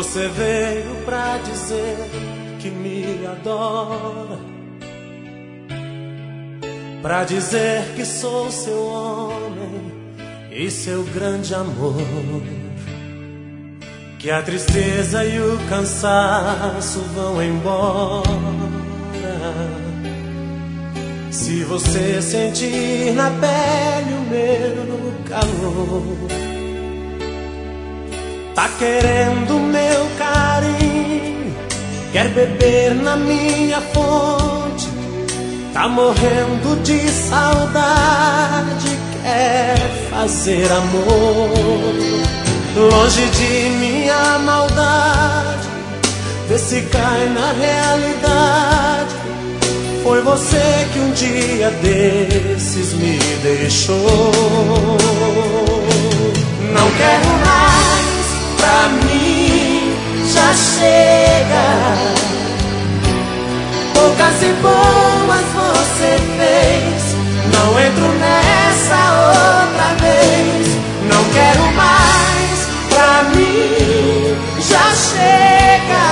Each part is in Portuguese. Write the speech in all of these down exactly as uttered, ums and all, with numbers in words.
Você veio pra dizer que me adora, pra dizer que sou seu homem e seu grande amor, que a tristeza e o cansaço vão embora se você sentir na pele o meu calor. Tá querendo meu carinho, quer beber na minha fonte, tá morrendo de saudade, quer fazer amor. Longe de minha maldade, vê se cai na realidade. Foi você que um dia desses me deixou. Não quero mais, pra mim já chega. Poucas e boas você fez, não entro nessa outra vez. Não quero mais, pra mim já chega.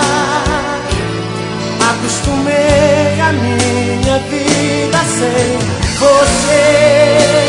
Acostumei a minha vida sem você.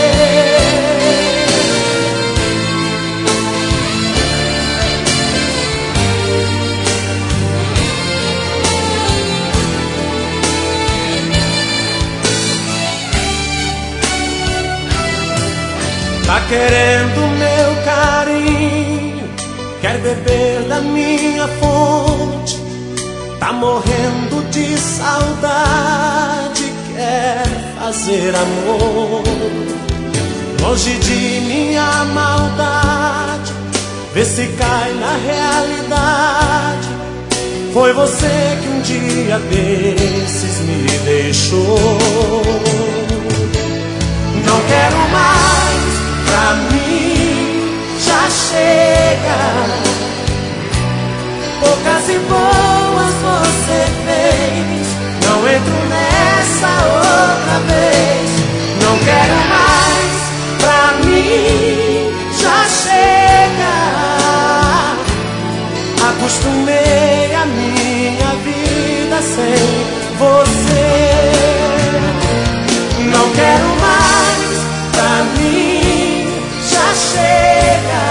Tá querendo meu carinho, quer beber da minha fonte, tá morrendo de saudade, quer fazer amor. Longe de minha maldade, vê se cai na realidade. Foi você que um dia desses me deixou. Não quero mais, pra mim já chega. Poucas e boas você fez, não entro nessa outra vez. Não quero mais, pra mim já chega. Acostumei a minha vida sem você. Não quero mais, pra mim já chega.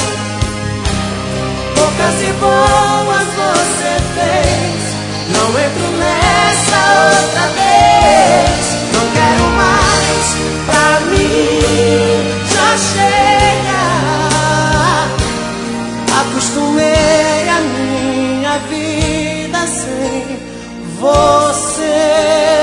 Poucas e boas você fez, não entro nessa outra vez. Não quero mais, pra mim já chega. Acostumei a minha vida sem você.